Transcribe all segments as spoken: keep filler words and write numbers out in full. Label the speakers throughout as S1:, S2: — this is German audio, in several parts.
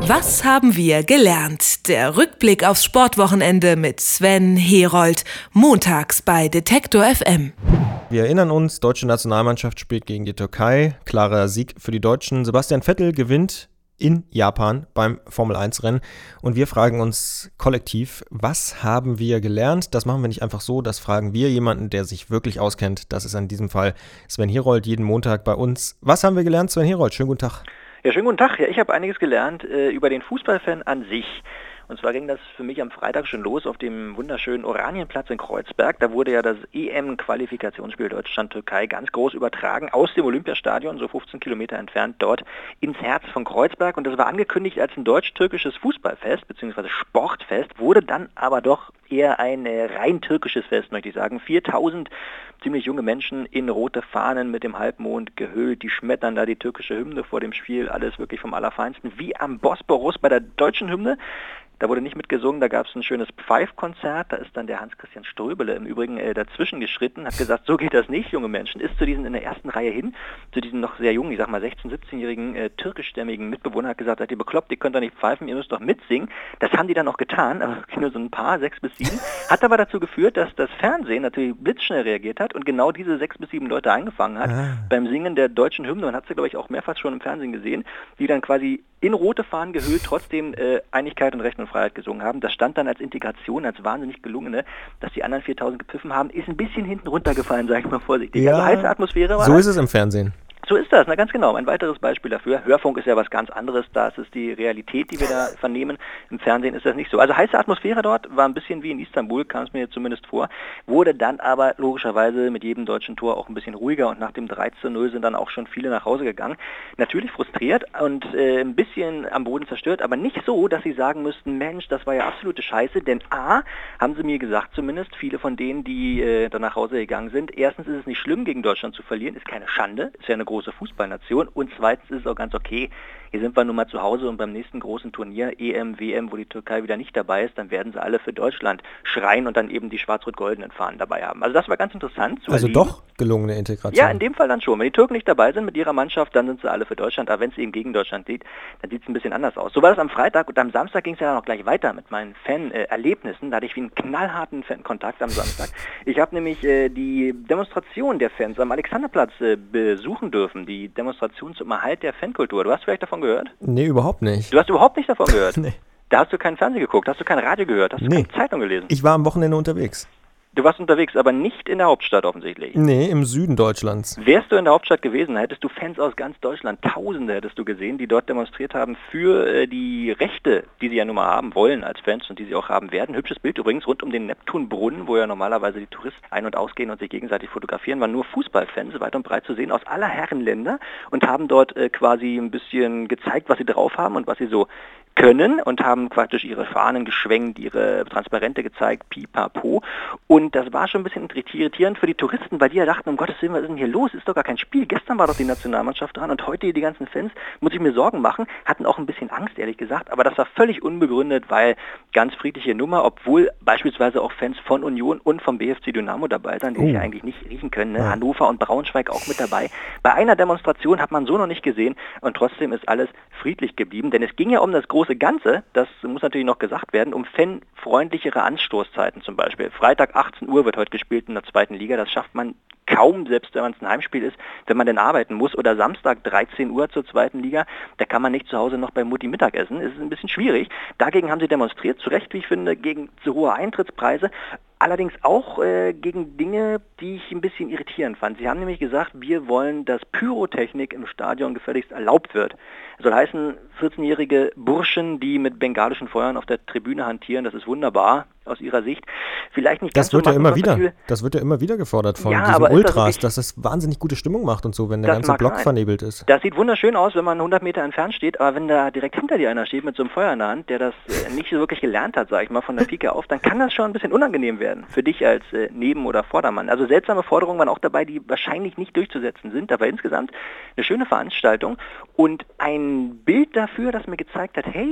S1: Was haben wir gelernt? Der Rückblick aufs Sportwochenende mit Sven Herold. Montags bei Detektor F M.
S2: Wir erinnern uns, deutsche Nationalmannschaft spielt gegen die Türkei. Klarer Sieg für die Deutschen. Sebastian Vettel gewinnt in Japan beim Formel eins Rennen. Und wir fragen uns kollektiv, was haben wir gelernt? Das machen wir nicht einfach so, das fragen wir jemanden, der sich wirklich auskennt. Das ist in diesem Fall Sven Herold, jeden Montag bei uns. Was haben wir gelernt, Sven Herold? Schönen guten Tag.
S3: Ja, schönen guten Tag. Ja, ich habe einiges gelernt äh, über den Fußballfan an sich. Und zwar ging das für mich am Freitag schon los auf dem wunderschönen Oranienplatz in Kreuzberg. Da wurde ja das E M-Qualifikationsspiel Deutschland-Türkei ganz groß übertragen aus dem Olympiastadion, so fünfzehn Kilometer entfernt, dort ins Herz von Kreuzberg. Und das war angekündigt als ein deutsch-türkisches Fußballfest bzw. Sportfest, wurde dann aber doch eher ein äh, rein türkisches Fest, möchte ich sagen. viertausend ziemlich junge Menschen in rote Fahnen mit dem Halbmond gehüllt, die schmettern da die türkische Hymne vor dem Spiel, alles wirklich vom Allerfeinsten, wie am Bosporus bei der deutschen Hymne. Da wurde nicht mitgesungen, da gab es ein schönes Pfeifkonzert, da ist dann der Hans-Christian Ströbele im Übrigen äh, dazwischen geschritten, hat gesagt, so geht das nicht, junge Menschen, ist zu diesen in der ersten Reihe hin, zu diesen noch sehr jungen, ich sag mal sechzehn-, siebzehnjährigen äh, türkischstämmigen Mitbewohner, hat gesagt, seid ihr bekloppt, ihr könnt doch nicht pfeifen, ihr müsst doch mitsingen. Das haben die dann auch getan, aber nur so ein paar, sechs bis sieben, hat aber dazu geführt, dass das Fernsehen natürlich blitzschnell reagiert hat und genau diese sechs bis sieben Leute eingefangen hat ah. beim Singen der deutschen Hymne. Man hat sie, glaube ich, auch mehrfach schon im Fernsehen gesehen, die dann quasi in rote Fahnen gehüllt trotzdem äh, Einigkeit und Recht und Freiheit gesungen haben. Das stand dann als Integration, als wahnsinnig gelungene, dass die anderen viertausend gepfiffen haben, ist ein bisschen hinten runtergefallen, sage ich mal vorsichtig.
S2: Ja,
S3: also heiße Atmosphäre war
S2: so
S3: das.
S2: ist es im Fernsehen.
S3: So ist das, na ganz genau. Ein weiteres Beispiel dafür. Hörfunk ist ja was ganz anderes, da ist es die Realität, die wir da vernehmen. Im Fernsehen ist das nicht so. Also heiße Atmosphäre dort, war ein bisschen wie in Istanbul, kam es mir jetzt zumindest vor, wurde dann aber logischerweise mit jedem deutschen Tor auch ein bisschen ruhiger und nach dem drei zu null sind dann auch schon viele nach Hause gegangen. Natürlich frustriert und äh, ein bisschen am Boden zerstört, aber nicht so, dass sie sagen müssten, Mensch, das war ja absolute Scheiße, denn A, haben sie mir gesagt zumindest, viele von denen, die äh, dann nach Hause gegangen sind, erstens ist es nicht schlimm, gegen Deutschland zu verlieren, ist keine Schande, ist ja eine große Fußballnation und zweitens ist es auch ganz okay, hier sind wir nun mal zu Hause und beim nächsten großen Turnier, E M, W M, wo die Türkei wieder nicht dabei ist, dann werden sie alle für Deutschland schreien und dann eben die schwarz-rot-goldenen Fahnen dabei haben. Also das war ganz interessant zu
S2: Also
S3: erleben.
S2: Doch gelungene Integration.
S3: Ja, in dem Fall dann schon. Wenn die Türken nicht dabei sind mit ihrer Mannschaft, dann sind sie alle für Deutschland, aber wenn es eben gegen Deutschland geht, dann sieht es ein bisschen anders aus. So war das am Freitag und am Samstag ging es ja dann auch gleich weiter mit meinen Fan-Erlebnissen. Da hatte ich wie einen knallharten Fan-Kontakt am Samstag. Ich habe nämlich äh, die Demonstration der Fans am Alexanderplatz äh, besuchen dürfen, die Demonstration zum Erhalt der Fankultur. Du hast vielleicht davon gehört?
S2: Nee, überhaupt nicht.
S3: Du hast überhaupt nicht davon gehört?
S2: Nee.
S3: Da hast du keinen Fernsehen geguckt, hast du kein Radio gehört, hast du
S2: nee.
S3: keine Zeitung gelesen?
S2: Ich war am Wochenende unterwegs.
S3: Du warst unterwegs, aber nicht in der Hauptstadt offensichtlich.
S2: Nee, im Süden Deutschlands.
S3: Wärst du in der Hauptstadt gewesen, hättest du Fans aus ganz Deutschland, Tausende hättest du gesehen, die dort demonstriert haben für äh, die Rechte, die sie ja nun mal haben wollen als Fans und die sie auch haben werden. Hübsches Bild übrigens rund um den Neptunbrunnen, wo ja normalerweise die Touristen ein- und ausgehen und sich gegenseitig fotografieren, waren nur Fußballfans, weit und breit zu sehen, aus aller Herren Länder und haben dort äh, quasi ein bisschen gezeigt, was sie drauf haben und was sie so können und haben praktisch ihre Fahnen geschwenkt, ihre Transparente gezeigt, pipapo. Und das war schon ein bisschen irritierend für die Touristen, weil die ja dachten, um Gottes Willen, was ist denn hier los? Ist doch gar kein Spiel. Gestern war doch die Nationalmannschaft dran und heute die ganzen Fans, muss ich mir Sorgen machen, hatten auch ein bisschen Angst, ehrlich gesagt. Aber das war völlig unbegründet, weil ganz friedliche Nummer, obwohl beispielsweise auch Fans von Union und vom B F C Dynamo dabei sind, die oh. sich ja eigentlich nicht riechen können. Ne? Ja. Hannover und Braunschweig auch mit dabei. Bei einer Demonstration hat man so noch nicht gesehen und trotzdem ist alles friedlich geblieben, denn es ging ja um das große Ganze, das muss natürlich noch gesagt werden, um fanfreundlichere Anstoßzeiten zum Beispiel. Freitag achtzehn Uhr wird heute gespielt in der zweiten Liga, das schafft man kaum, selbst wenn man es ein Heimspiel ist, wenn man denn arbeiten muss. Oder Samstag dreizehn Uhr zur zweiten Liga, da kann man nicht zu Hause noch bei Mutti Mittag essen, es ist ein bisschen schwierig. Dagegen haben sie demonstriert, zu Recht, wie ich finde, gegen zu hohe Eintrittspreise. Allerdings auch äh, gegen Dinge, die ich ein bisschen irritierend fand. Sie haben nämlich gesagt, wir wollen, dass Pyrotechnik im Stadion gefälligst erlaubt wird. Das soll heißen, vierzehnjährige Burschen, die mit bengalischen Feuern auf der Tribüne hantieren, das ist wunderbar aus ihrer Sicht. Vielleicht nicht ganz
S2: das wird
S3: so
S2: ja immer wieder,
S3: Gefühl,
S2: das wird ja immer wieder gefordert von
S3: ja,
S2: diesen Ultras,
S3: das
S2: dass es wahnsinnig gute Stimmung macht und so, wenn der ganze Block sein. vernebelt ist.
S3: Das sieht wunderschön aus, wenn man hundert Meter entfernt steht, aber wenn da direkt hinter dir einer steht mit so einem Feuer in der Hand, der das äh, nicht so wirklich gelernt hat, sag ich mal, von der Pike auf, dann kann das schon ein bisschen unangenehm werden für dich als äh, Neben- oder Vordermann. Also seltsame Forderungen waren auch dabei, die wahrscheinlich nicht durchzusetzen sind, aber insgesamt eine schöne Veranstaltung und ein Bild dafür, das mir gezeigt hat, hey,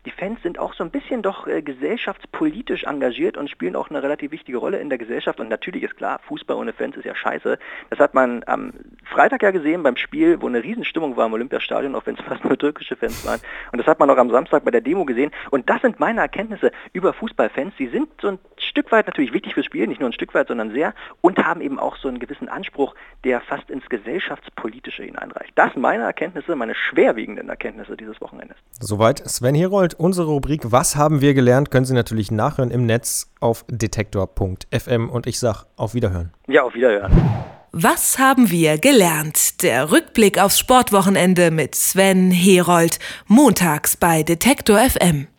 S3: die Fans sind auch so ein bisschen doch äh, gesellschaftspolitisch engagiert und spielen auch eine relativ wichtige Rolle in der Gesellschaft. Und natürlich ist klar, Fußball ohne Fans ist ja scheiße. Das hat man am Freitag ja gesehen beim Spiel, wo eine Riesenstimmung war im Olympiastadion, auch wenn es fast nur türkische Fans waren. Und das hat man auch am Samstag bei der Demo gesehen. Und das sind meine Erkenntnisse über Fußballfans. Sie sind so ein Stück weit natürlich wichtig fürs Spiel, nicht nur ein Stück weit, sondern sehr, und haben eben auch so einen gewissen Anspruch, der fast ins Gesellschaftspolitische hineinreicht. Das sind meine Erkenntnisse, meine schwerwiegenden Erkenntnisse dieses Wochenendes.
S2: Soweit Sven Herold. Unsere Rubrik Was haben wir gelernt, können Sie natürlich nachhören im Netz auf detektor punkt f m und ich sage auf Wiederhören.
S3: Ja, auf Wiederhören.
S1: Was haben wir gelernt? Der Rückblick aufs Sportwochenende mit Sven Herold. Montags bei Detektor F M.